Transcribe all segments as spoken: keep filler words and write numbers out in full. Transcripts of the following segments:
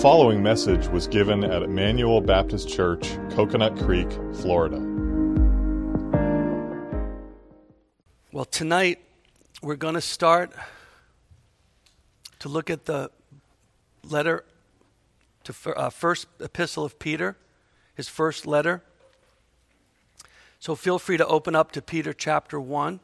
following message was given at Emmanuel Baptist Church, Coconut Creek, Florida. Well, tonight we're going to start to look at the letter to uh, first epistle of Peter, his first letter. So feel free to open up to Peter chapter one.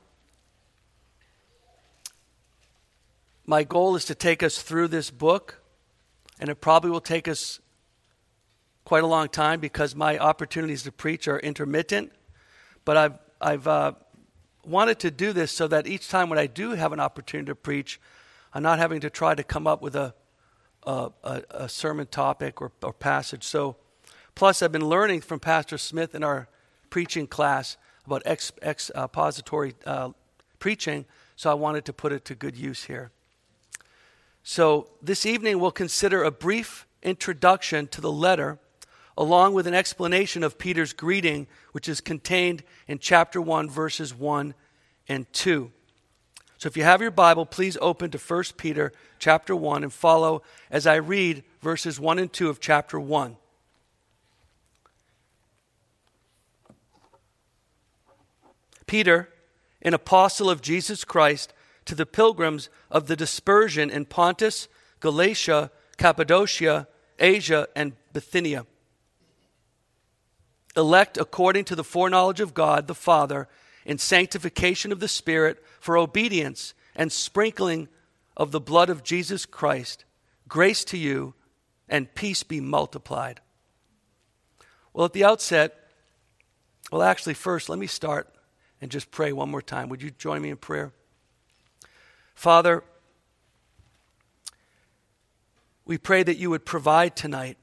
My goal is to take us through this book, and it probably will take us quite a long time because my opportunities to preach are intermittent. But I've I've uh, wanted to do this so that each time when I do have an opportunity to preach, I'm not having to try to come up with a a, a, a sermon topic or, or passage. So, plus I've been learning from Pastor Smith in our preaching class about ex, expository uh, preaching, so I wanted to put it to good use here. So this evening we'll consider a brief introduction to the letter, along with an explanation of Peter's greeting, which is contained in chapter one, verses one and two. So if you have your Bible, please open to First Peter chapter one and follow as I read verses one and two of chapter one. Peter, an apostle of Jesus Christ, to the pilgrims of the dispersion in Pontus, Galatia, Cappadocia, Asia, and Bithynia, elect according to the foreknowledge of God the Father, in sanctification of the Spirit, for obedience and sprinkling of the blood of Jesus Christ, grace to you and peace be multiplied. Well, at the outset, well, actually, first, let me start and just pray one more time. Would you join me in prayer? Father, we pray that you would provide tonight,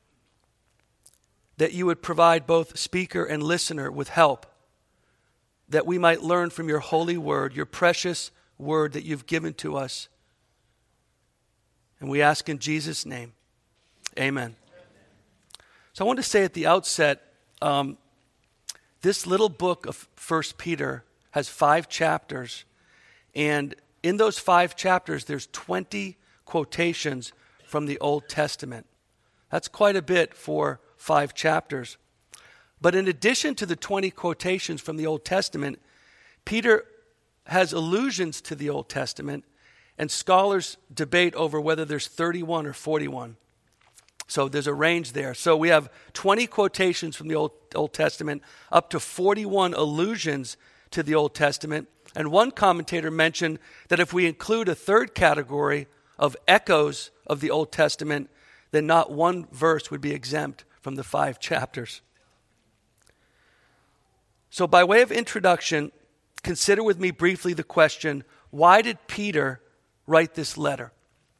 that you would provide both speaker and listener with help, that we might learn from your holy word, your precious word that you've given to us. And we ask in Jesus' name, amen. So I want to say at the outset, um, this little book of First Peter has five chapters, and in those five chapters, there's twenty quotations from the Old Testament. That's quite a bit for five chapters. But in addition to the twenty quotations from the Old Testament, Peter has allusions to the Old Testament, and scholars debate over whether there's thirty-one or forty-one. So there's a range there. So we have twenty quotations from the Old, Old Testament, up to forty-one allusions to the Old Testament. And one commentator mentioned that if we include a third category of echoes of the Old Testament, then not one verse would be exempt from the five chapters. So by way of introduction, consider with me briefly the question, why did Peter write this letter?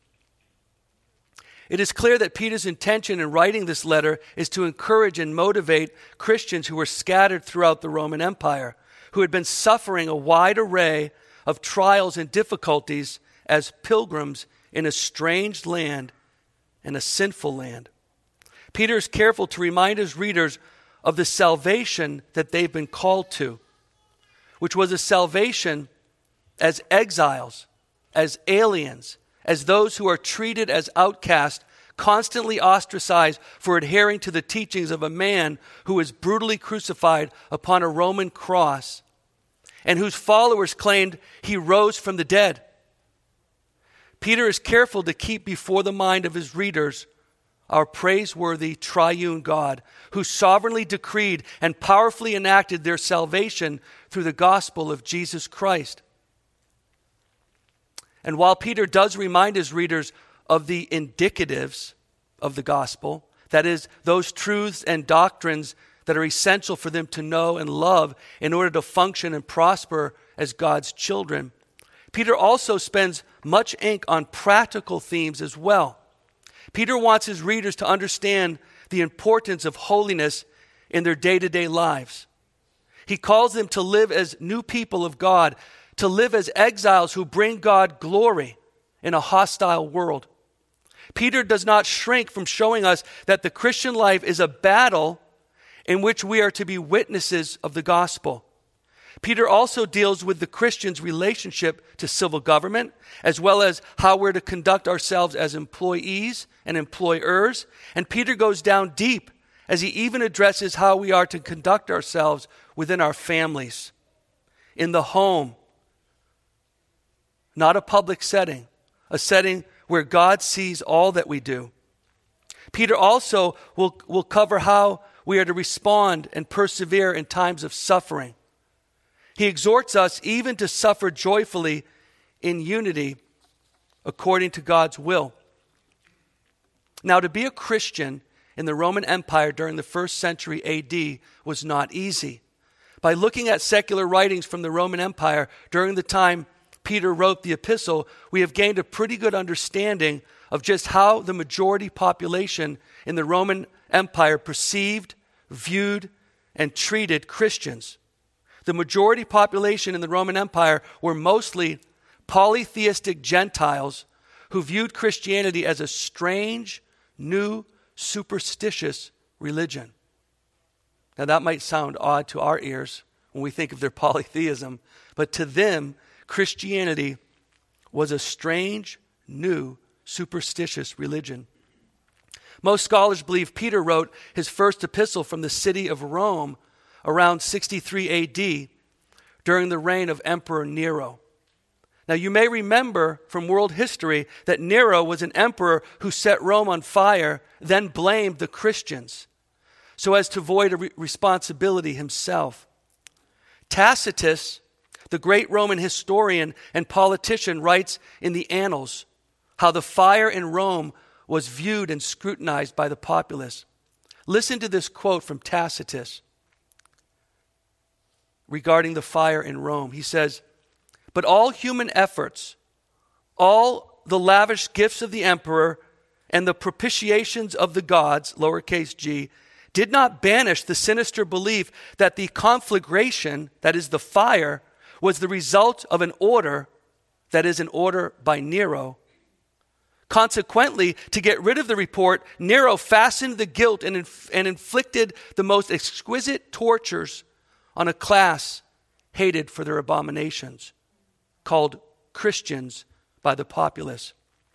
It is clear that Peter's intention in writing this letter is to encourage and motivate Christians who were scattered throughout the Roman Empire, who had been suffering a wide array of trials and difficulties as pilgrims in a strange land and a sinful land. Peter is careful to remind his readers of the salvation that they've been called to, which was a salvation as exiles, as aliens, as those who are treated as outcasts, constantly ostracized for adhering to the teachings of a man who was brutally crucified upon a Roman cross and whose followers claimed he rose from the dead. Peter is careful to keep before the mind of his readers our praiseworthy triune God, who sovereignly decreed and powerfully enacted their salvation through the gospel of Jesus Christ. And while Peter does remind his readers of the indicatives of the gospel, that is, those truths and doctrines that are essential for them to know and love in order to function and prosper as God's children, Peter also spends much ink on practical themes as well. Peter wants his readers to understand the importance of holiness in their day-to-day lives. He calls them to live as new people of God, to live as exiles who bring God glory in a hostile world. Peter does not shrink from showing us that the Christian life is a battle in which we are to be witnesses of the gospel. Peter also deals with the Christians' relationship to civil government, as well as how we're to conduct ourselves as employees and employers. And Peter goes down deep as he even addresses how we are to conduct ourselves within our families, in the home, not a public setting, a setting where God sees all that we do. Peter also will, will cover how we are to respond and persevere in times of suffering. He exhorts us even to suffer joyfully in unity according to God's will. Now, to be a Christian in the Roman Empire during the first century A D was not easy. By looking at secular writings from the Roman Empire during the time Peter wrote the epistle, we have gained a pretty good understanding of just how the majority population in the Roman Empire perceived, viewed, and treated Christians. The majority population in the Roman Empire were mostly polytheistic Gentiles who viewed Christianity as a strange, new, superstitious religion. Now that might sound odd to our ears when we think of their polytheism, but to them, Christianity was a strange, new, superstitious religion. Most scholars believe Peter wrote his first epistle from the city of Rome around sixty-three A D during the reign of Emperor Nero. Now you may remember from world history that Nero was an emperor who set Rome on fire, then blamed the Christians so as to avoid a re- responsibility himself. Tacitus, the great Roman historian and politician, writes in the Annals how the fire in Rome was viewed and scrutinized by the populace. Listen to this quote from Tacitus regarding the fire in Rome. He says, "But all human efforts, all the lavish gifts of the emperor, and the propitiations of the gods, lowercase g, did not banish the sinister belief that the conflagration, that is the fire, was the result of an order, that is an order by Nero. Consequently, to get rid of the report, Nero fastened the guilt and, inf- and inflicted the most exquisite tortures on a class hated for their abominations, called Christians by the populace.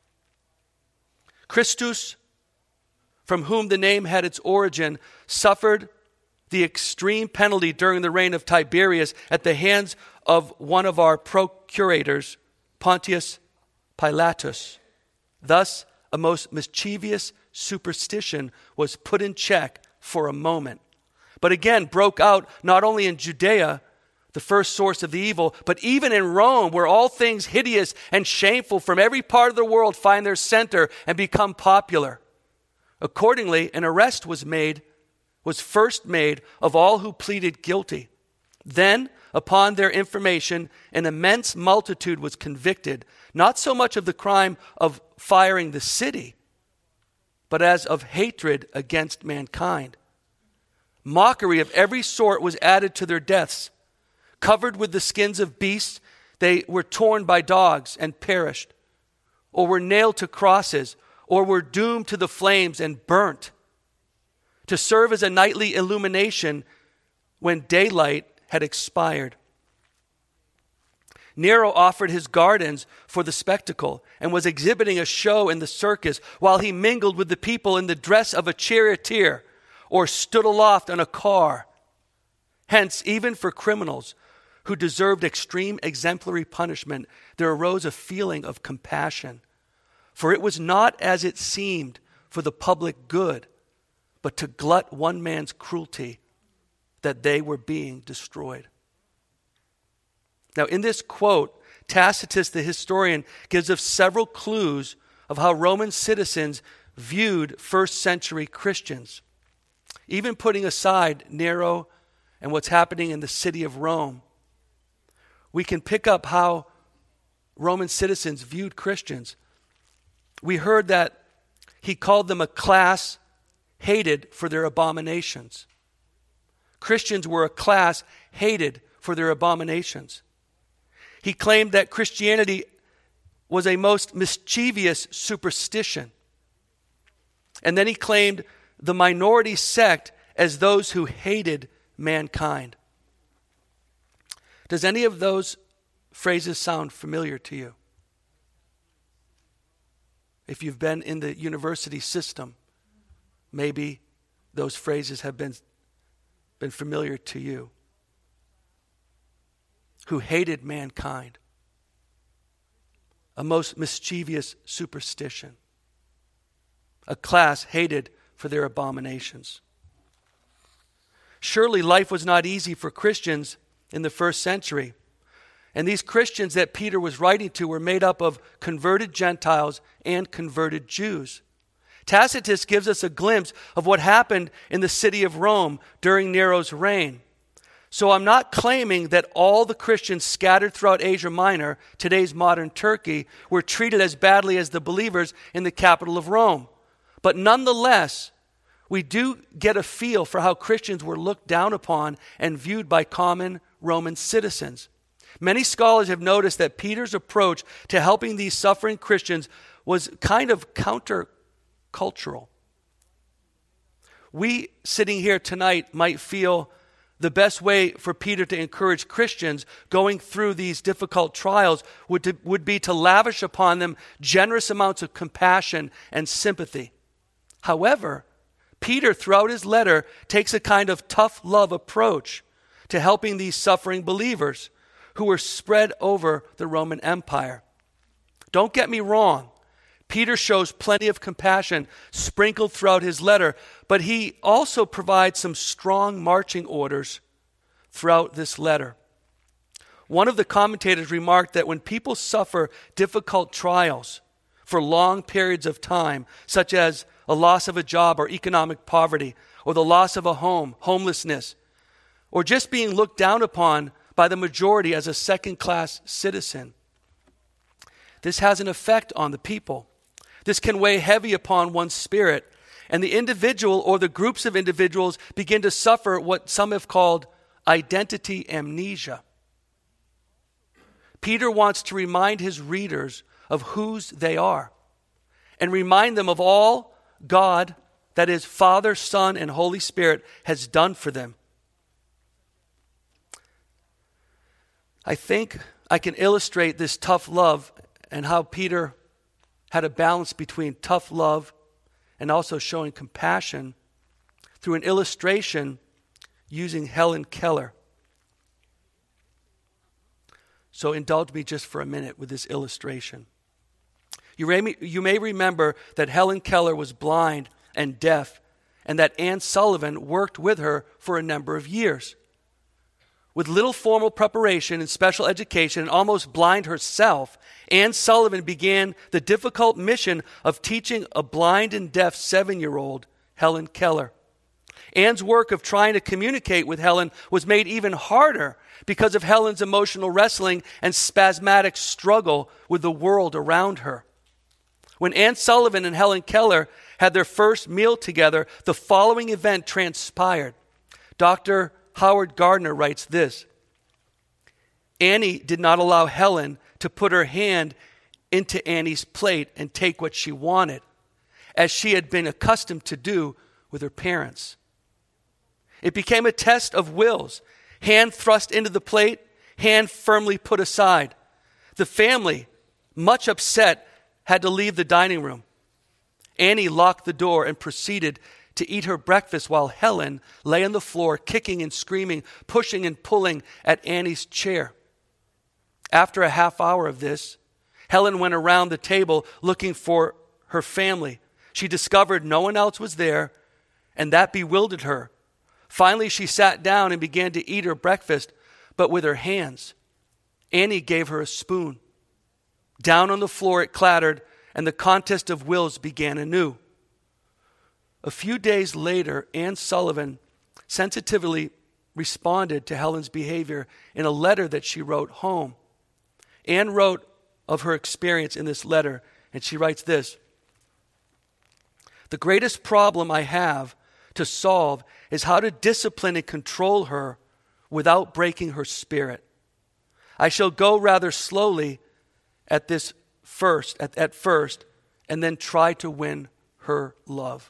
Christus, from whom the name had its origin, suffered the extreme penalty during the reign of Tiberius at the hands of one of our procurators, Pontius Pilatus. Thus, a most mischievous superstition was put in check for a moment, but again broke out not only in Judea, the first source of the evil, but even in Rome, where all things hideous and shameful from every part of the world find their center and become popular. Accordingly, an arrest was made, was first made of all who pleaded guilty. Then, upon their information, an immense multitude was convicted, not so much of the crime of firing the city, but as of hatred against mankind. Mockery of every sort was added to their deaths. Covered with the skins of beasts, they were torn by dogs and perished, or were nailed to crosses, or were doomed to the flames and burnt, to serve as a nightly illumination when daylight had expired. Nero offered his gardens for the spectacle and was exhibiting a show in the circus while he mingled with the people in the dress of a charioteer or stood aloft on a car. Hence, even for criminals who deserved extreme exemplary punishment, there arose a feeling of compassion. For it was not as it seemed for the public good, but to glut one man's cruelty, that they were being destroyed. Now, in this quote, Tacitus, the historian, gives us several clues of how Roman citizens viewed first century Christians. Even putting aside Nero and what's happening in the city of Rome, we can pick up how Roman citizens viewed Christians. We heard that he called them a class hated for their abominations. Christians were a class hated for their abominations. He claimed that Christianity was a most mischievous superstition. And then he claimed the minority sect as those who hated mankind. Does any of those phrases sound familiar to you? If you've been in the university system, maybe those phrases have been, been familiar to you. Who hated mankind. A most mischievous superstition. A class hated for their abominations. Surely life was not easy for Christians in the first century. And these Christians that Peter was writing to were made up of converted Gentiles and converted Jews. Tacitus gives us a glimpse of what happened in the city of Rome during Nero's reign. So I'm not claiming that all the Christians scattered throughout Asia Minor, today's modern Turkey, were treated as badly as the believers in the capital of Rome. But nonetheless, we do get a feel for how Christians were looked down upon and viewed by common Roman citizens. Many scholars have noticed that Peter's approach to helping these suffering Christians was kind of countercultural. We sitting here tonight might feel the best way for Peter to encourage Christians going through these difficult trials would, to, would be to lavish upon them generous amounts of compassion and sympathy. However, Peter, throughout his letter, takes a kind of tough love approach to helping these suffering believers who were spread over the Roman Empire. Don't get me wrong. Peter shows plenty of compassion sprinkled throughout his letter, but he also provides some strong marching orders throughout this letter. One of the commentators remarked that when people suffer difficult trials for long periods of time, such as a loss of a job or economic poverty, or the loss of a home, homelessness, or just being looked down upon by the majority as a second-class citizen, this has an effect on the people. This can weigh heavy upon one's spirit, and the individual or the groups of individuals begin to suffer what some have called identity amnesia. Peter wants to remind his readers of whose they are and remind them of all God, that is Father, Son, and Holy Spirit, has done for them. I think I can illustrate this tough love and how Peter had a balance between tough love and also showing compassion through an illustration using Helen Keller. So indulge me just for a minute with this illustration. You may, you may remember that Helen Keller was blind and deaf, and that Anne Sullivan worked with her for a number of years. With little formal preparation and special education, and almost blind herself, Anne Sullivan began the difficult mission of teaching a blind and deaf seven-year-old, Helen Keller. Anne's work of trying to communicate with Helen was made even harder because of Helen's emotional wrestling and spasmodic struggle with the world around her. When Anne Sullivan and Helen Keller had their first meal together, the following event transpired. Doctor Howard Gardner writes this: Annie did not allow Helen to put her hand into Annie's plate and take what she wanted, as she had been accustomed to do with her parents. It became a test of wills. Hand thrust into the plate, hand firmly put aside. The family, much upset, had to leave the dining room. Annie locked the door and proceeded to eat her breakfast while Helen lay on the floor, kicking and screaming, pushing and pulling at Annie's chair. After a half hour of this, Helen went around the table looking for her family. She discovered no one else was there, and that bewildered her. Finally, she sat down and began to eat her breakfast, but with her hands. Annie gave her a spoon. Down on the floor it clattered, and the contest of wills began anew. A few days later, Anne Sullivan sensitively responded to Helen's behavior in a letter that she wrote home. Anne wrote of her experience in this letter, and she writes this: "The greatest problem I have to solve is how to discipline and control her without breaking her spirit. I shall go rather slowly at this first, at, at first, and then try to win her love."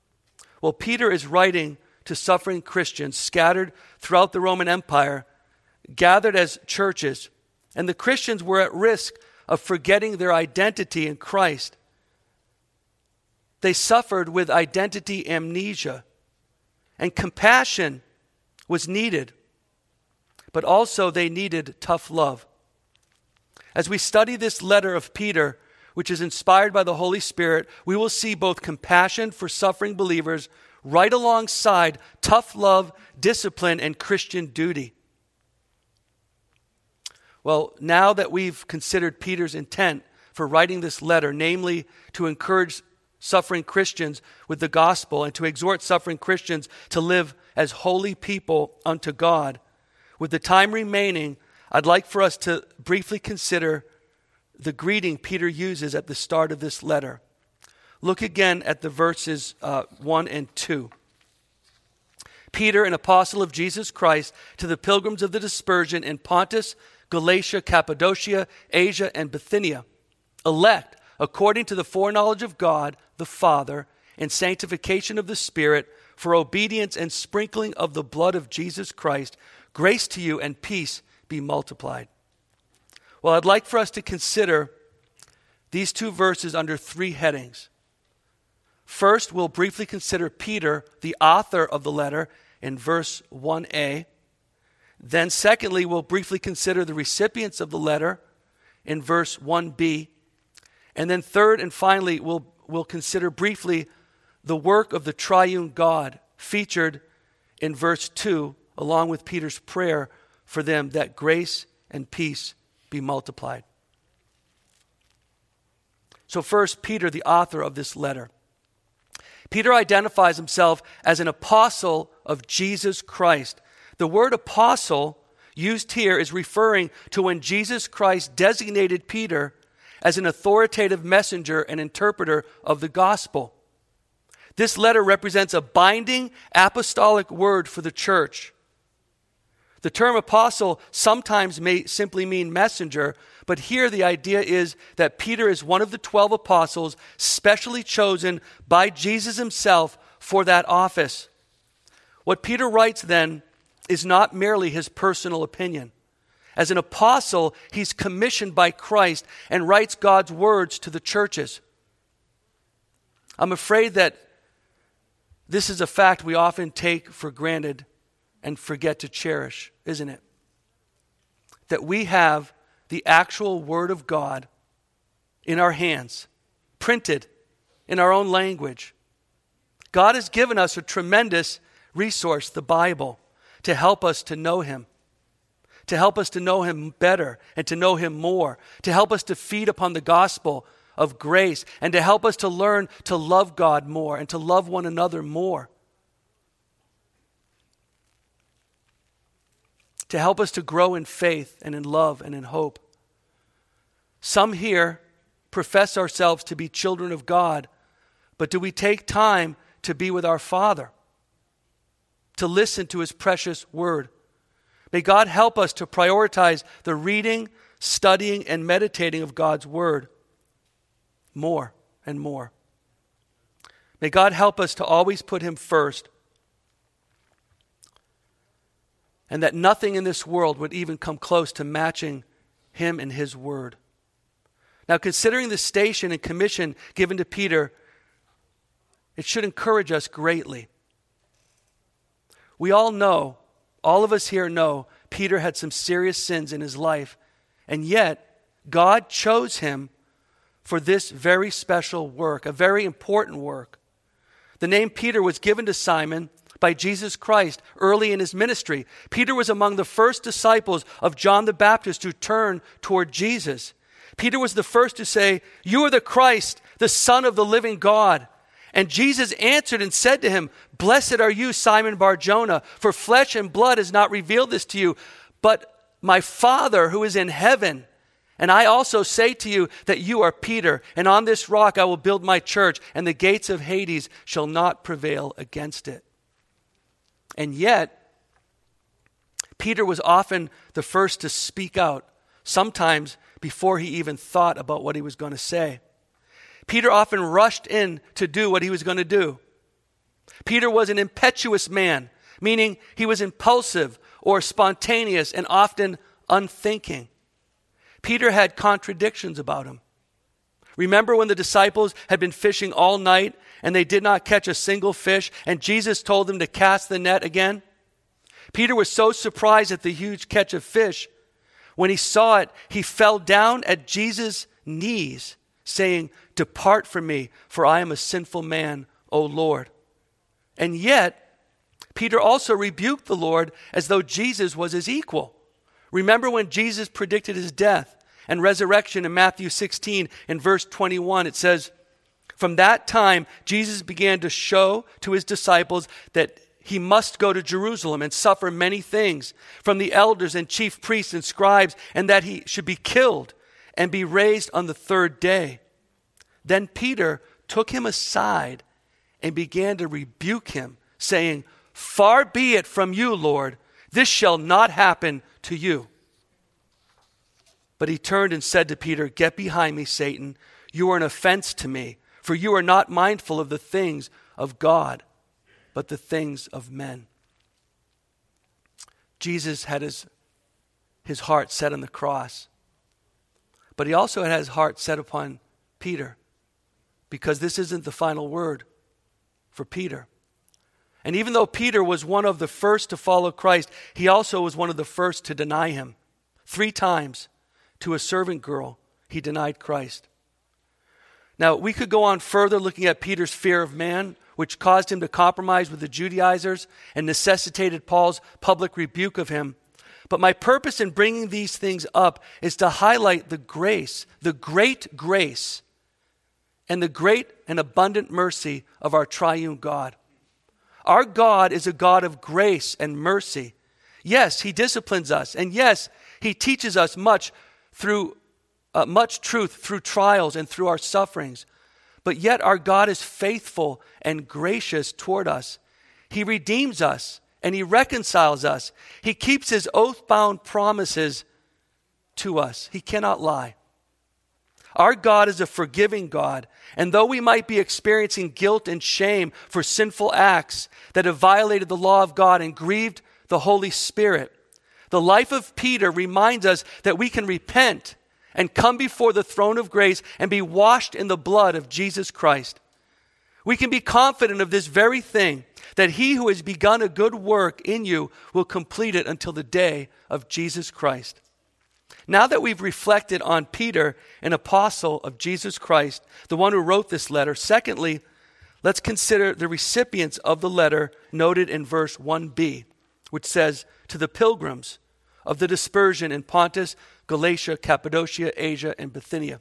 Well, Peter is writing to suffering Christians scattered throughout the Roman Empire gathered as churches, and the Christians were at risk of forgetting their identity in Christ. They suffered with identity amnesia, and compassion was needed, but also they needed tough love. As we study this letter of Peter, which is inspired by the Holy Spirit, we will see both compassion for suffering believers right alongside tough love, discipline, and Christian duty. Well, now that we've considered Peter's intent for writing this letter, namely to encourage suffering Christians with the gospel and to exhort suffering Christians to live as holy people unto God, with the time remaining, I'd like for us to briefly consider the greeting Peter uses at the start of this letter. Look again at the verses uh, one and two. Peter, an apostle of Jesus Christ, to the pilgrims of the dispersion in Pontus, Galatia, Cappadocia, Asia, and Bithynia, elect according to the foreknowledge of God the Father and sanctification of the Spirit, for obedience and sprinkling of the blood of Jesus Christ, grace to you and peace be multiplied. Well, I'd like for us to consider these two verses under three headings. First, we'll briefly consider Peter, the author of the letter, in verse one a. Then secondly, we'll briefly consider the recipients of the letter in verse one b. And then third and finally, we'll, we'll consider briefly the work of the triune God featured in verse two, along with Peter's prayer for them that grace and peace be multiplied. So first, Peter, the author of this letter. Peter identifies himself as an apostle of Jesus Christ. The word apostle used here is referring to when Jesus Christ designated Peter as an authoritative messenger and interpreter of the gospel. This letter represents a binding apostolic word for the church. The term apostle sometimes may simply mean messenger, but here the idea is that Peter is one of the twelve apostles specially chosen by Jesus himself for that office. What Peter writes then is not merely his personal opinion. As an apostle, he's commissioned by Christ and writes God's words to the churches. I'm afraid that this is a fact we often take for granted and forget to cherish, isn't it? That we have the actual Word of God in our hands, printed in our own language. God has given us a tremendous resource, the Bible, to help us to know Him, to help us to know Him better and to know Him more, to help us to feed upon the gospel of grace and to help us to learn to love God more and to love one another more. To help us to grow in faith and in love and in hope. Some here profess ourselves to be children of God, but do we take time to be with our Father, to listen to His precious word? May God help us to prioritize the reading, studying, and meditating of God's word more and more. May God help us to always put Him first, and that nothing in this world would even come close to matching Him and His word. Now, considering the station and commission given to Peter, it should encourage us greatly. We all know, all of us here know, Peter had some serious sins in his life, and yet God chose him for this very special work, a very important work. The name Peter was given to Simon by Jesus Christ early in his ministry. Peter was among the first disciples of John the Baptist who turned toward Jesus. Peter was the first to say, "You are the Christ, the Son of the living God." And Jesus answered and said to him, "Blessed are you, Simon Bar-Jonah, for flesh and blood has not revealed this to you, but my Father who is in heaven. And I also say to you that you are Peter, and on this rock I will build my church, and the gates of Hades shall not prevail against it." And yet, Peter was often the first to speak out, sometimes before he even thought about what he was going to say. Peter often rushed in to do what he was going to do. Peter was an impetuous man, meaning he was impulsive or spontaneous and often unthinking. Peter had contradictions about him. Remember when the disciples had been fishing all night and they did not catch a single fish, and Jesus told them to cast the net again? Peter was so surprised at the huge catch of fish. When he saw it, he fell down at Jesus' knees, saying, "Depart from me, for I am a sinful man, O Lord." And yet, Peter also rebuked the Lord as though Jesus was his equal. Remember when Jesus predicted his death and resurrection in Matthew sixteen, in verse twenty-one, it says, "From that time, Jesus began to show to his disciples that he must go to Jerusalem and suffer many things from the elders and chief priests and scribes, and that he should be killed and be raised on the third day." Then Peter took him aside and began to rebuke him, saying, "Far be it from you, Lord, this shall not happen to you." But he turned and said to Peter, "Get behind me, Satan. You are an offense to me, for you are not mindful of the things of God, but the things of men." Jesus had his, his heart set on the cross, but he also had his heart set upon Peter, because this isn't the final word for Peter. And even though Peter was one of the first to follow Christ, he also was one of the first to deny him. Three times to a servant girl, he denied Christ. Now, we could go on further looking at Peter's fear of man, which caused him to compromise with the Judaizers and necessitated Paul's public rebuke of him. But my purpose in bringing these things up is to highlight the grace, the great grace, and the great and abundant mercy of our triune God. Our God is a God of grace and mercy. Yes, he disciplines us, and yes, he teaches us much through uh, much truth through trials and through our sufferings. But yet our God is faithful and gracious toward us. He redeems us and he reconciles us. He keeps his oath-bound promises to us. He cannot lie. Our God is a forgiving God, and though we might be experiencing guilt and shame for sinful acts that have violated the law of God and grieved the Holy Spirit, the life of Peter reminds us that we can repent and come before the throne of grace and be washed in the blood of Jesus Christ. We can be confident of this very thing, that he who has begun a good work in you will complete it until the day of Jesus Christ. Now that we've reflected on Peter, an apostle of Jesus Christ, the one who wrote this letter, secondly, let's consider the recipients of the letter noted in verse one b, which says, "To the pilgrims of the dispersion in Pontus, Galatia, Cappadocia, Asia, and Bithynia."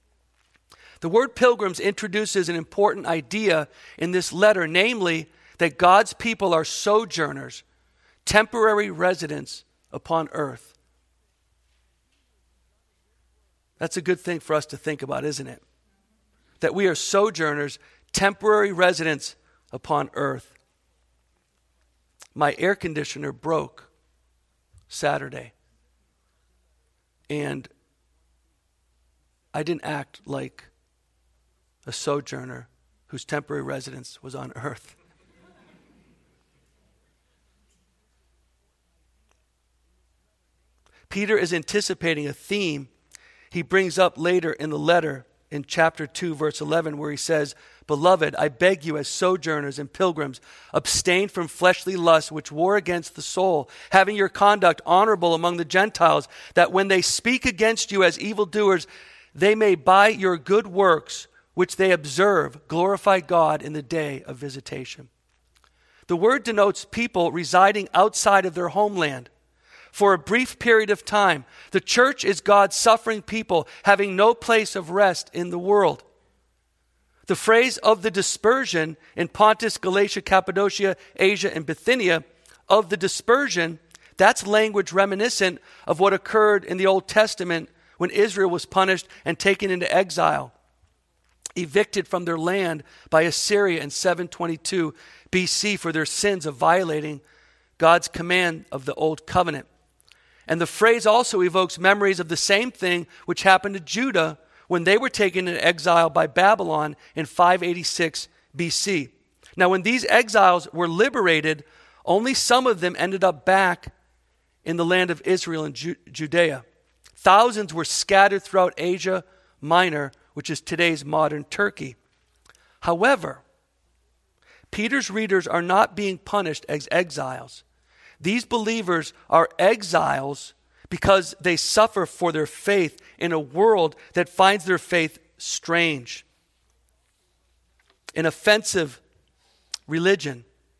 The word pilgrims introduces an important idea in this letter, namely that God's people are sojourners, temporary residents upon earth. That's a good thing for us to think about, isn't it? That we are sojourners, temporary residents upon earth. My air conditioner broke Saturday, and I didn't act like a sojourner whose temporary residence was on earth. Peter is anticipating a theme he brings up later in the letter in chapter two, verse eleven, where he says, "Beloved, I beg you as sojourners and pilgrims, abstain from fleshly lusts which war against the soul, having your conduct honorable among the Gentiles, that when they speak against you as evildoers, they may by your good works, which they observe, glorify God in the day of visitation." The word denotes people residing outside of their homeland for a brief period of time. The church is God's suffering people having no place of rest in the world. The phrase "of the dispersion" in Pontus, Galatia, Cappadocia, Asia, and Bithynia, of the dispersion, that's language reminiscent of what occurred in the Old Testament when Israel was punished and taken into exile, evicted from their land by Assyria in seven twenty-two B C for their sins of violating God's command of the Old Covenant. And the phrase also evokes memories of the same thing which happened to Judah when they were taken into exile by Babylon in five eighty-six B C. Now, when these exiles were liberated, only some of them ended up back in the land of Israel and Ju- Judea. Thousands were scattered throughout Asia Minor, which is today's modern Turkey. However, Peter's readers are not being punished as exiles. These believers are exiles because they suffer for their faith in a world that finds their faith strange, an offensive religion.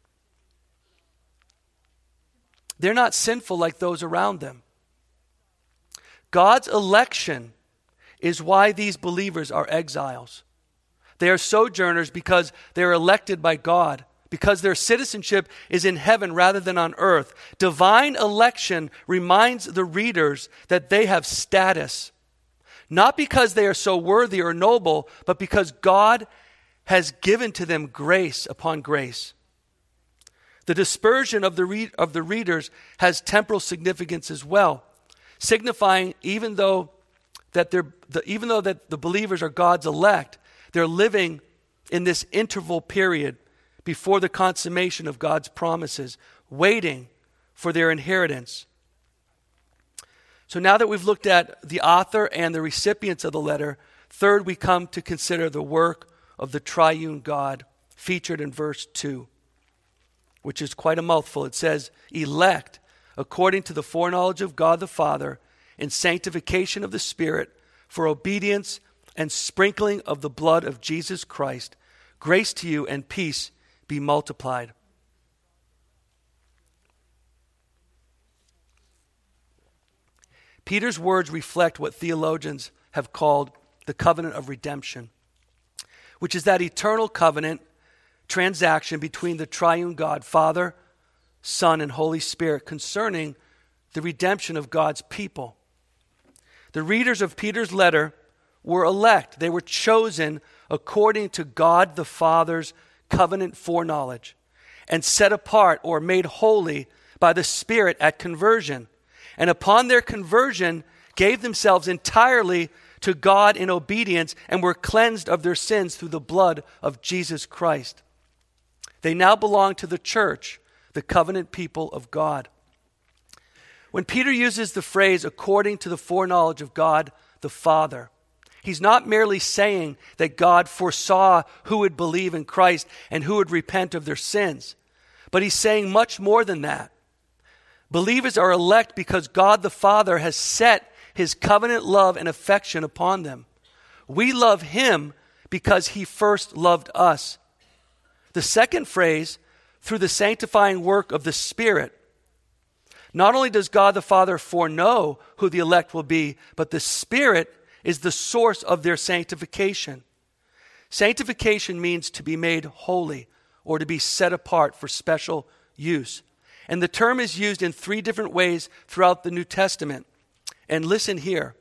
They're not sinful like those around them. God's election is why these believers are exiles. They are sojourners because they are elected by God, because their citizenship is in heaven rather than on earth. Divine election reminds the readers that they have status, not because they are so worthy or noble, but because God has given to them grace upon grace. The dispersion of the re- of the readers has temporal significance as well, signifying even though that they're the, even though that the believers are God's elect, they're living in this interval period before the consummation of God's promises, waiting for their inheritance. So now that we've looked at the author and the recipients of the letter, third we come to consider the work of the triune God featured in verse two, which is quite a mouthful. It says, elect according to the foreknowledge of God the Father in sanctification of the Spirit for obedience and sprinkling of the blood of Jesus Christ. Grace to you and peace be multiplied. Peter's words reflect what theologians have called the covenant of redemption, which is that eternal covenant transaction between the triune God, Father, Son, and Holy Spirit concerning the redemption of God's people. The readers of Peter's letter were elect. They were chosen according to God the Father's covenant foreknowledge and set apart or made holy by the Spirit at conversion. And upon their conversion, gave themselves entirely to God in obedience and were cleansed of their sins through the blood of Jesus Christ. They now belong to the church, the covenant people of God. When Peter uses the phrase, according to the foreknowledge of God the Father, he's not merely saying that God foresaw who would believe in Christ and who would repent of their sins, but he's saying much more than that. Believers are elect because God the Father has set his covenant love and affection upon them. We love him because he first loved us. The second phrase, through the sanctifying work of the Spirit. Not only does God the Father foreknow who the elect will be, but the Spirit is the source of their sanctification. Sanctification means to be made holy or to be set apart for special use. And the term is used in three different ways throughout the New Testament. And listen here.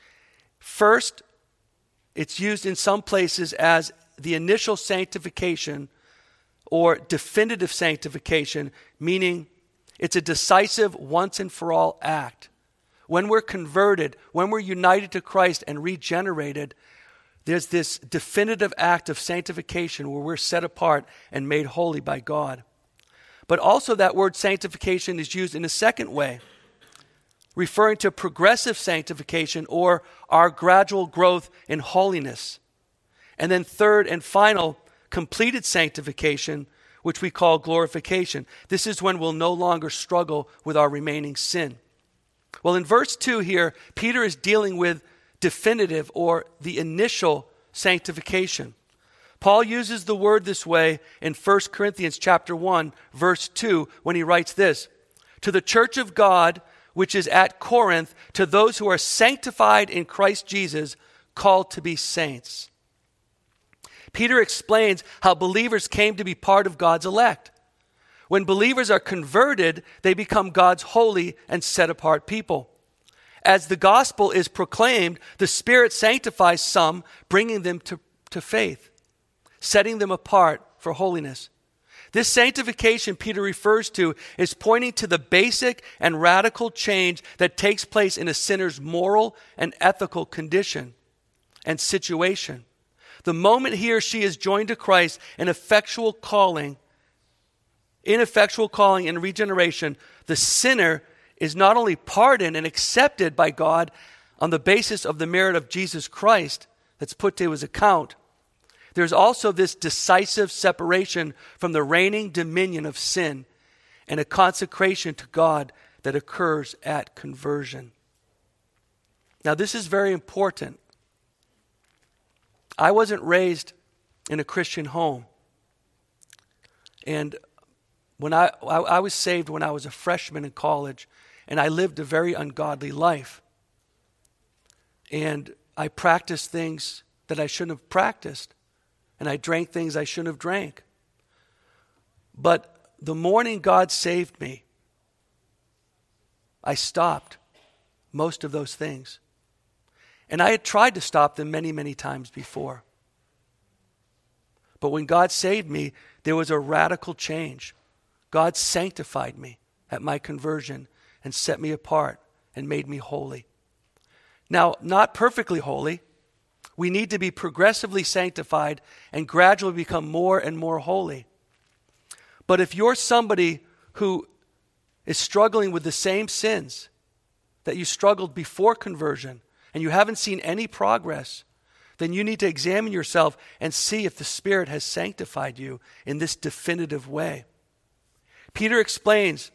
First, it's used in some places as the initial sanctification or definitive sanctification, meaning it's a decisive once and for all act. When we're converted, when we're united to Christ and regenerated, there's this definitive act of sanctification where we're set apart and made holy by God. But also that word sanctification is used in a second way, referring to progressive sanctification or our gradual growth in holiness. And then third and final, completed sanctification, which we call glorification. This is when we'll no longer struggle with our remaining sin. Well, in verse two here, Peter is dealing with definitive or the initial sanctification. Paul uses the word this way in First Corinthians chapter one, verse two, when he writes this, to the church of God, which is at Corinth, to those who are sanctified in Christ Jesus, called to be saints. Peter explains how believers came to be part of God's elect. When believers are converted, they become God's holy and set apart people. As the gospel is proclaimed, the Spirit sanctifies some, bringing them to, to faith, setting them apart for holiness. This sanctification Peter refers to is pointing to the basic and radical change that takes place in a sinner's moral and ethical condition and situation. The moment he or she is joined to Christ in effectual calling, in effectual calling and regeneration, the sinner is not only pardoned and accepted by God on the basis of the merit of Jesus Christ that's put to his account, there's also this decisive separation from the reigning dominion of sin and a consecration to God that occurs at conversion. Now, this is very important. I wasn't raised in a Christian home. And when I, I, I was saved when I was a freshman in college, and I lived a very ungodly life. And I practiced things that I shouldn't have practiced. And I drank things I shouldn't have drank. But the morning God saved me, I stopped most of those things. And I had tried to stop them many, many times before. But when God saved me, there was a radical change. God sanctified me at my conversion and set me apart and made me holy. Now, not perfectly holy. We need to be progressively sanctified and gradually become more and more holy. But if you're somebody who is struggling with the same sins that you struggled before conversion and you haven't seen any progress, then you need to examine yourself and see if the Spirit has sanctified you in this definitive way. Peter explains,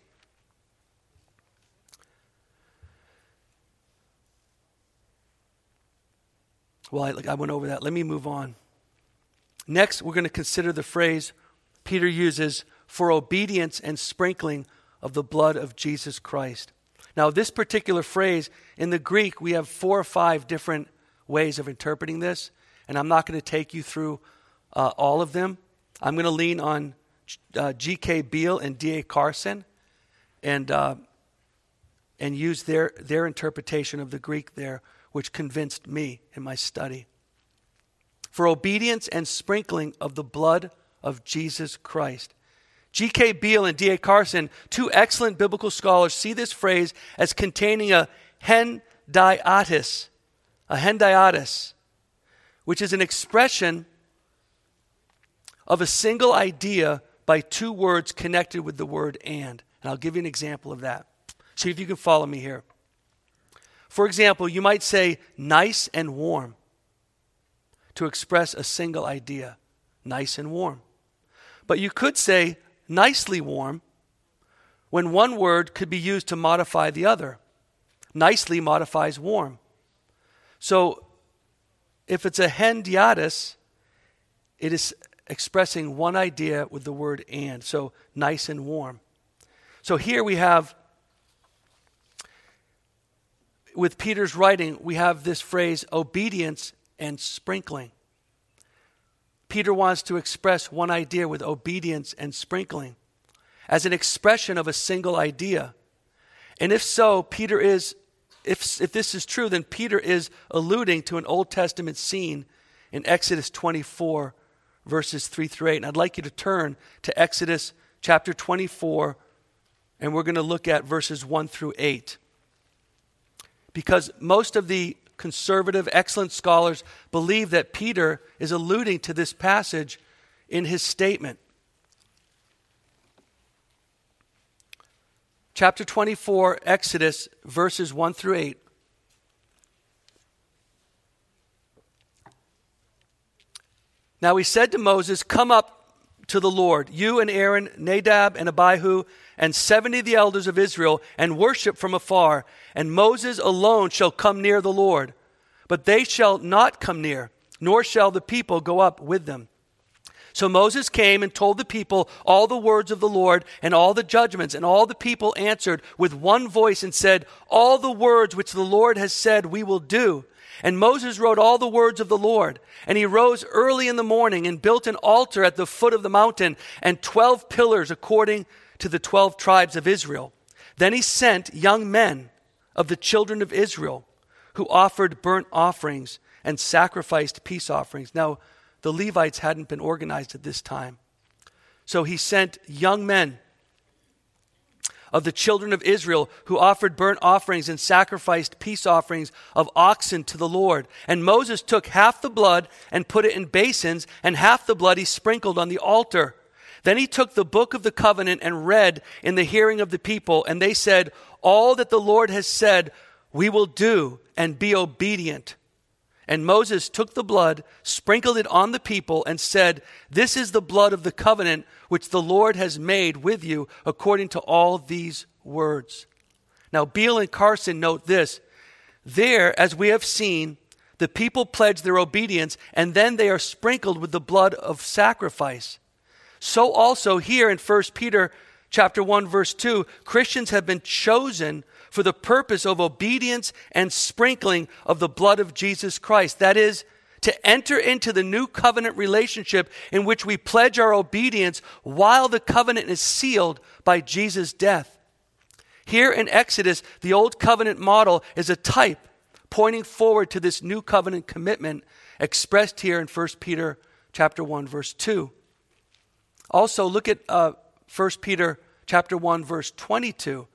well, I, I went over that. Let me move on. Next, we're going to consider the phrase Peter uses for obedience and sprinkling of the blood of Jesus Christ. Now, this particular phrase, in the Greek, we have four or five different ways of interpreting this, and I'm not going to take you through uh, all of them. I'm going to lean on uh, G K Beale and D A Carson and uh, and use their, their interpretation of the Greek there, which convinced me in my study. For obedience and sprinkling of the blood of Jesus Christ. G K Beale and D A Carson, two excellent biblical scholars, see this phrase as containing a hendiatis, a hendiatis, which is an expression of a single idea by two words connected with the word and. And I'll give you an example of that. See if you can follow me here. For example, you might say nice and warm to express a single idea, nice and warm. But you could say nicely warm when one word could be used to modify the other. Nicely modifies warm. So if it's a hendiatis, it is expressing one idea with the word and. So nice and warm. So here we have, with Peter's writing, we have this phrase, obedience and sprinkling. Peter wants to express one idea with obedience and sprinkling as an expression of a single idea. And if so, Peter is, if, if this is true, then Peter is alluding to an Old Testament scene in Exodus twenty-four, verses three through eight. And I'd like you to turn to Exodus chapter twenty-four, and we're going to look at verses one through eight. Because most of the conservative, excellent scholars believe that Peter is alluding to this passage in his statement. Chapter twenty-four, Exodus, verses one through eight. Now he said to Moses, "Come up to the Lord, you and Aaron, Nadab and Abihu, and seventy of the elders of Israel, and worship from afar. And Moses alone shall come near the Lord. But they shall not come near, nor shall the people go up with them." So Moses came and told the people all the words of the Lord and all the judgments. And all the people answered with one voice and said, "All the words which the Lord has said we will do." And Moses wrote all the words of the Lord. And he rose early in the morning and built an altar at the foot of the mountain and twelve pillars according to the twelve tribes of Israel. Then he sent young men of the children of Israel who offered burnt offerings and sacrificed peace offerings. Now, the Levites hadn't been organized at this time. So he sent young men of the children of Israel who offered burnt offerings and sacrificed peace offerings of oxen to the Lord. And Moses took half the blood and put it in basins, and half the blood he sprinkled on the altar. Then he took the book of the covenant and read in the hearing of the people, and they said, all that the Lord has said, we will do and be obedient. And Moses took the blood, sprinkled it on the people, and said, this is the blood of the covenant which the Lord has made with you according to all these words. Now, Beale and Carson note this. There, as we have seen, the people pledge their obedience, and then they are sprinkled with the blood of sacrifice. So also here in First Peter chapter one, verse two, Christians have been chosen for the purpose of obedience and sprinkling of the blood of Jesus Christ. That is, to enter into the new covenant relationship in which we pledge our obedience while the covenant is sealed by Jesus' death. Here in Exodus, the old covenant model is a type pointing forward to this new covenant commitment expressed here in First Peter chapter one, verse two. Also, look at uh, First Peter chapter one, verse twenty-two.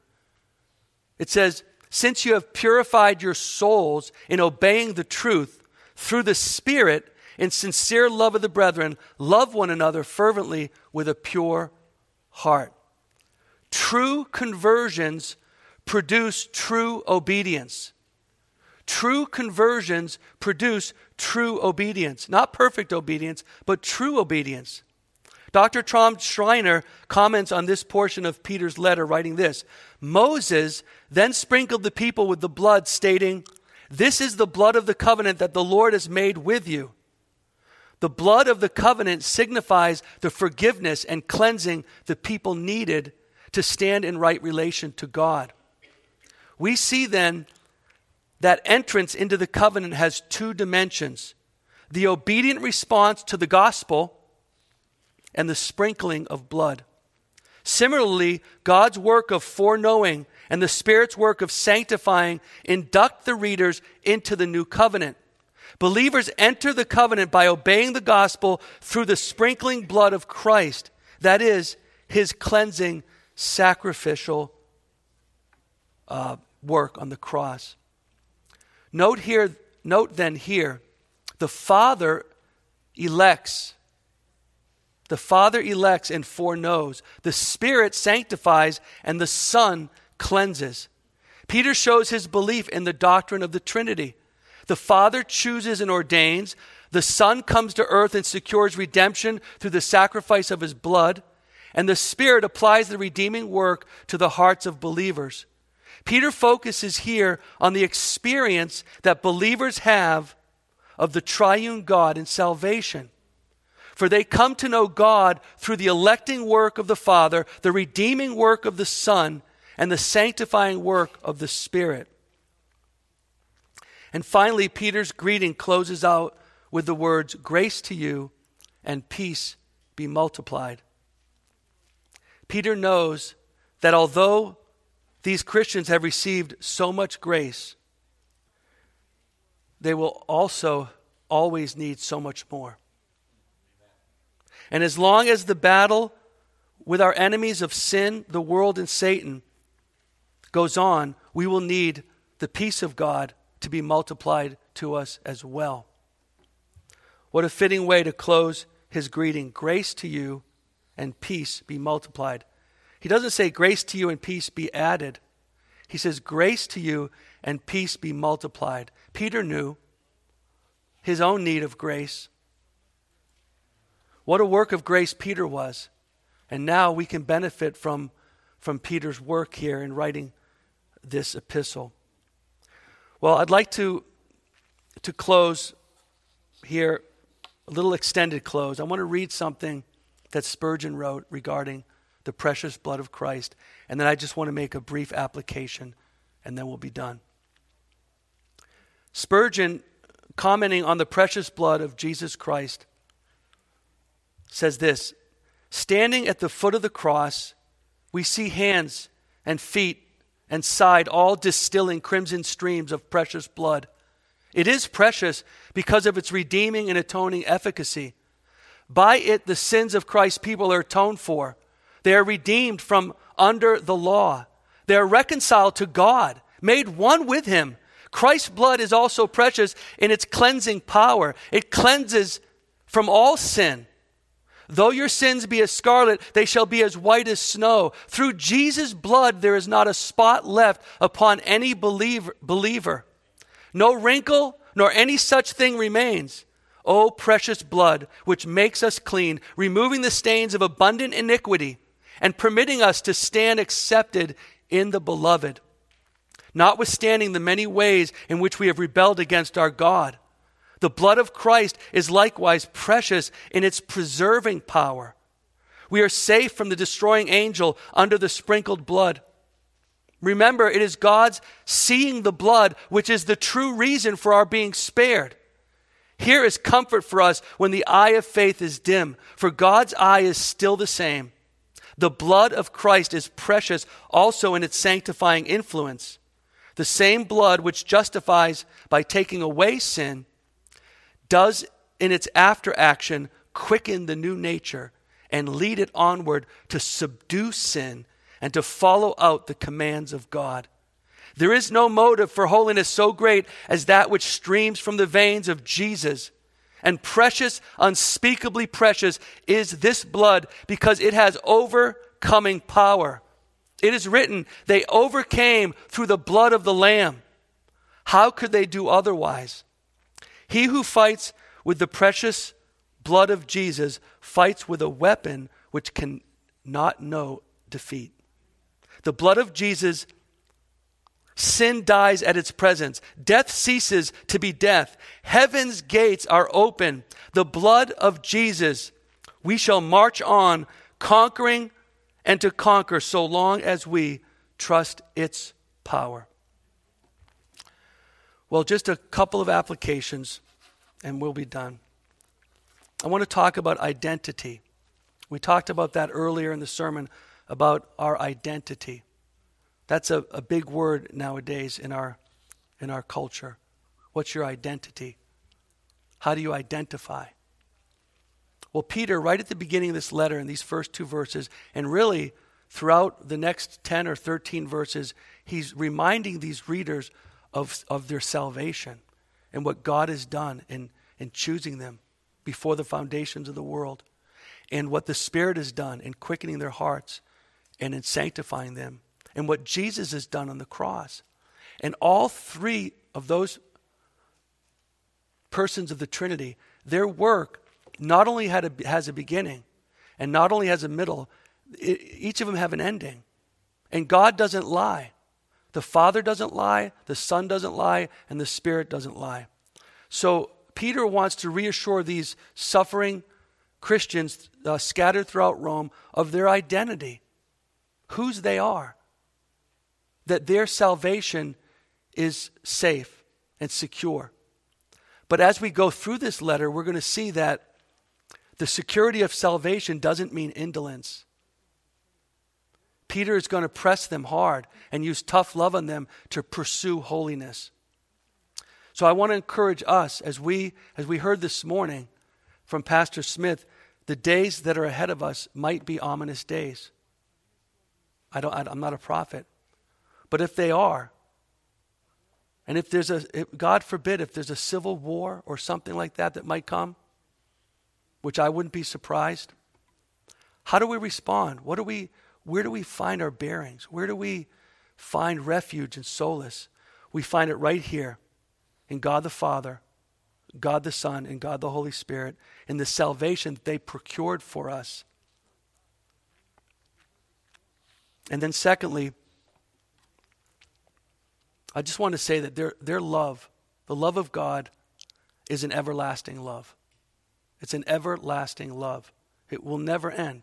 It says, since you have purified your souls in obeying the truth through the Spirit in sincere love of the brethren, love one another fervently with a pure heart. True conversions produce true obedience. True conversions produce true obedience. Not perfect obedience, but true obedience. Doctor Tom Schreiner comments on this portion of Peter's letter, writing this. Moses then sprinkled the people with the blood, stating, this is the blood of the covenant that the Lord has made with you. The blood of the covenant signifies the forgiveness and cleansing the people needed to stand in right relation to God. We see then that entrance into the covenant has two dimensions: the obedient response to the gospel and the sprinkling of blood. Similarly, God's work of foreknowing and the Spirit's work of sanctifying induct the readers into the new covenant. Believers enter the covenant by obeying the gospel through the sprinkling blood of Christ. That is, his cleansing sacrificial uh, work on the cross. Note here, note then here, the Father elects. The Father elects and foreknows. The Spirit sanctifies and the Son cleanses. Peter shows his belief in the doctrine of the Trinity. The Father chooses and ordains. The Son comes to earth and secures redemption through the sacrifice of his blood. And the Spirit applies the redeeming work to the hearts of believers. Peter focuses here on the experience that believers have of the triune God in salvation. For they come to know God through the electing work of the Father, the redeeming work of the Son, and the sanctifying work of the Spirit. And finally, Peter's greeting closes out with the words, grace to you and peace be multiplied. Peter knows that although these Christians have received so much grace, they will also always need so much more. And as long as the battle with our enemies of sin, the world, and Satan goes on, we will need the peace of God to be multiplied to us as well. What a fitting way to close his greeting. Grace to you and peace be multiplied. He doesn't say grace to you and peace be added. He says grace to you and peace be multiplied. Peter knew his own need of grace. What a work of grace Peter was. And now we can benefit from, from Peter's work here in writing this epistle. Well, I'd like to, to close here, a little extended close. I want to read something that Spurgeon wrote regarding the precious blood of Christ. And then I just want to make a brief application, and then we'll be done. Spurgeon, commenting on the precious blood of Jesus Christ, says this: standing at the foot of the cross, we see hands and feet and side all distilling crimson streams of precious blood. It is precious because of its redeeming and atoning efficacy. By it, the sins of Christ's people are atoned for. They are redeemed from under the law. They are reconciled to God, made one with him. Christ's blood is also precious in its cleansing power. It cleanses from all sin. Though your sins be as scarlet, they shall be as white as snow. Through Jesus' blood there is not a spot left upon any believer. believer. No wrinkle nor any such thing remains. O precious blood, which makes us clean, removing the stains of abundant iniquity, and permitting us to stand accepted in the beloved, notwithstanding the many ways in which we have rebelled against our God. The blood of Christ is likewise precious in its preserving power. We are safe from the destroying angel under the sprinkled blood. Remember, it is God's seeing the blood which is the true reason for our being spared. Here is comfort for us when the eye of faith is dim, for God's eye is still the same. The blood of Christ is precious also in its sanctifying influence. The same blood which justifies by taking away sin does in its after action quicken the new nature and lead it onward to subdue sin and to follow out the commands of God. There is no motive for holiness so great as that which streams from the veins of Jesus. And precious, unspeakably precious is this blood because it has overcoming power. It is written, they overcame through the blood of the Lamb. How could they do otherwise? He who fights with the precious blood of Jesus fights with a weapon which can not know defeat. The blood of Jesus, sin dies at its presence. Death ceases to be death. Heaven's gates are open. The blood of Jesus, we shall march on, conquering and to conquer so long as we trust its power. Well, just a couple of applications and we'll be done. I want to talk about identity. We talked about that earlier in the sermon, about our identity. That's a, a big word nowadays in our in our culture. What's your identity? How do you identify? Well, Peter, right at the beginning of this letter, in these first two verses, and really throughout the next ten or thirteen verses, he's reminding these readers of, of their salvation and what God has done in, in choosing them before the foundations of the world, and what the Spirit has done in quickening their hearts and in sanctifying them, and what Jesus has done on the cross. And all three of those persons of the Trinity, their work not only had a, has a beginning and not only has a middle, it, each of them have an ending. And God doesn't lie. The Father doesn't lie, the Son doesn't lie, and the Spirit doesn't lie. So Peter wants to reassure these suffering Christians uh, scattered throughout Rome of their identity, whose they are, that their salvation is safe and secure. But as we go through this letter, we're going to see that the security of salvation doesn't mean indolence. Peter is going to press them hard and use tough love on them to pursue holiness. So I want to encourage us, as we as we heard this morning from Pastor Smith, the days that are ahead of us might be ominous days. I don't, I'm not a prophet. But if they are, and if there's a, if, God forbid, if there's a civil war or something like that that might come, which I wouldn't be surprised, how do we respond? What do we, where do we find our bearings? Where do we find refuge and solace? We find it right here in God the Father, God the Son, and God the Holy Spirit, in the salvation that they procured for us. And then secondly, I just want to say that their, their love, the love of God, is an everlasting love. It's an everlasting love. It will never end.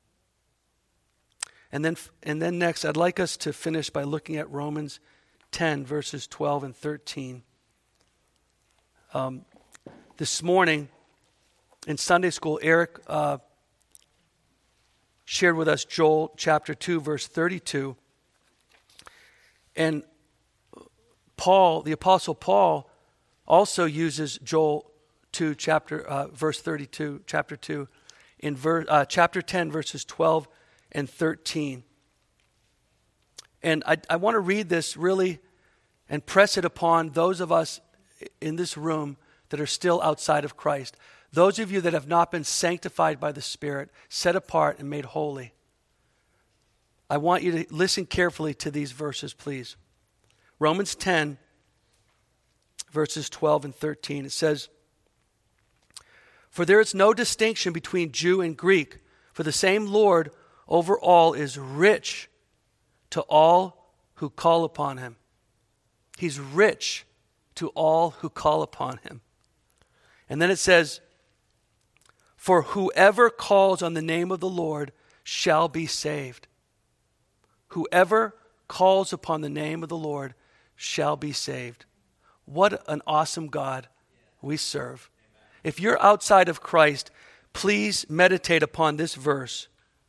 And then, and then next, I'd like us to finish by looking at Romans ten, verses twelve and thirteen. Um, this morning in Sunday school, Eric uh, shared with us Joel chapter two, verse thirty-two. And Paul, the Apostle Paul, also uses Joel two, chapter uh, verse thirty-two, chapter two, in ver, uh, chapter ten, verses twelve and thirteen. And I, I want to read this really and press it upon those of us in this room that are still outside of Christ. those of you that have not been sanctified by the Spirit, set apart and made holy, I want you to listen carefully to these verses, please. Romans ten, verses twelve and thirteen. It says, "For there is no distinction between Jew and Greek, for the same Lord over all is rich to all who call upon him." He's rich to all who call upon him. And then it says, "For whoever calls on the name of the Lord shall be saved." Whoever calls upon the name of the Lord shall be saved. What an awesome God we serve. If you're outside of Christ, please meditate upon this verse.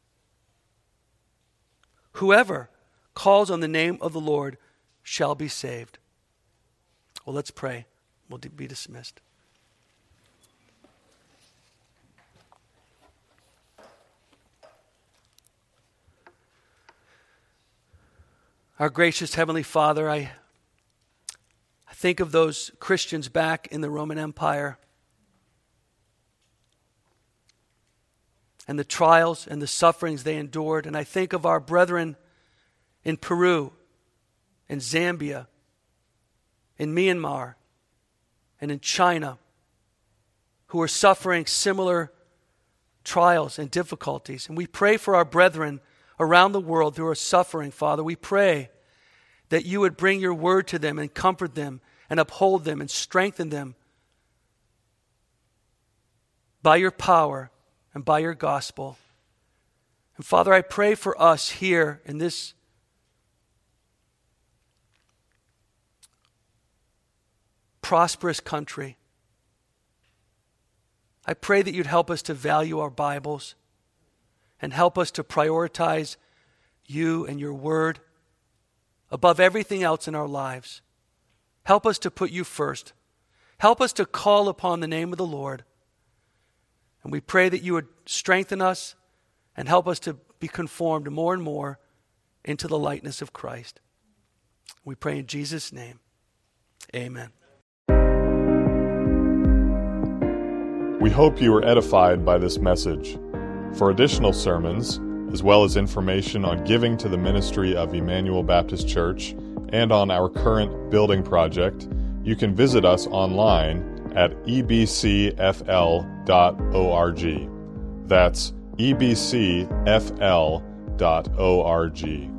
Whoever calls on the name of the Lord shall be saved. Well, let's pray. We'll be dismissed. Our gracious Heavenly Father, I, I think of those Christians back in the Roman Empire and the trials and the sufferings they endured. And I think of our brethren in Peru, in Zambia, in Myanmar, and in China, who are suffering similar trials and difficulties. And we pray for our brethren around the world who are suffering, Father. We pray that you would bring your word to them and comfort them and uphold them and strengthen them by your power and by your gospel. And Father, I pray for us here in this prosperous country. I pray that you'd help us to value our Bibles and help us to prioritize you and your word above everything else in our lives. Help us to put you first. Help us to call upon the name of the Lord. And we pray that you would strengthen us and help us to be conformed more and more into the likeness of Christ. We pray in Jesus' name. Amen. We hope you were edified by this message. For additional sermons, as well as information on giving to the ministry of Emmanuel Baptist Church and on our current building project, you can visit us online at e b c f l dot org. That's e b c f l dot org.